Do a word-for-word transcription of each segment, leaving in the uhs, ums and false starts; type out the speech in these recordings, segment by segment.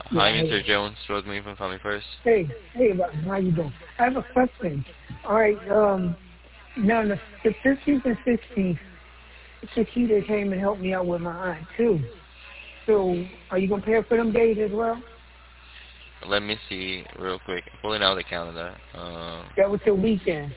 Hi, Yeah, mister hey. Jones. Rodney from Family First. Hey, hey, Rob, how you doing? I have a question. All right, um, now the, the fifteenth and sixteenth, Chiquita came and helped me out with my aunt too. So, are you gonna pay her for them days as well? Let me see real quick. Pulling out the calendar. Uh, That was the weekend.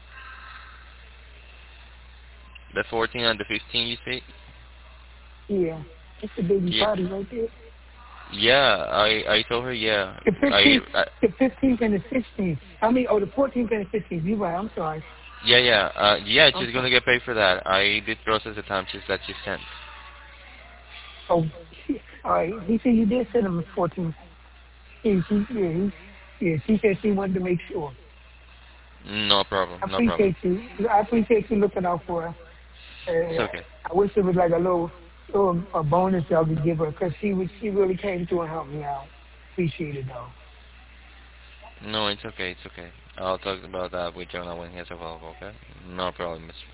the fourteenth and the fifteenth, you see? Yeah, that's the baby Yeah, party right there. yeah. I I told her yeah. The I, fifteenth, I the fifteenth and the sixteenth. I mean, oh, the fourteenth and the fifteenth. You right? I'm sorry. yeah yeah uh yeah. I'm She's sorry. gonna get paid for that. I did process the time sheets that she sent. Oh, she, all right. He said you did send him the fourteenth. She, she, yeah, he, yeah. She said she wanted to make sure. No problem. I No problem. appreciate you. I appreciate you looking out for her. It's Uh, okay. I wish it was like a little, little a bonus y'all could give her because she was she really came through and helped me out. Appreciate it though. No, it's okay. It's okay. I'll talk about that with Jonah when he's available. Okay. No problem, mister.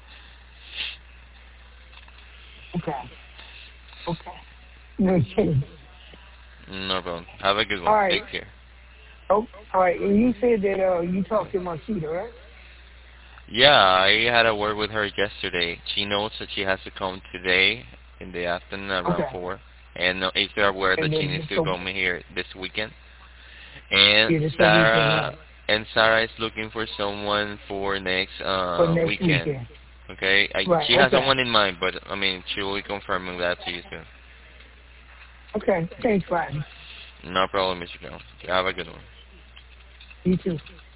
Okay. Okay. No kidding. No problem. Have a good All one. right. Take care. Oh, all right. And you said that uh you talked to Marquita, right? Yeah, I had a word with her yesterday. She knows that she has to come today in the afternoon around Okay. four, and uh, is there aware that And she then needs to so come here this weekend. And yeah, this a weekend, Sarah right? and Sarah is looking for someone for next For uh next weekend. weekend. Okay, I, Right. she has Okay. someone in mind, but I mean she will be confirming that to you soon. Okay. Thanks, Rodney. No problem, mister Jones. You have a good one. You too.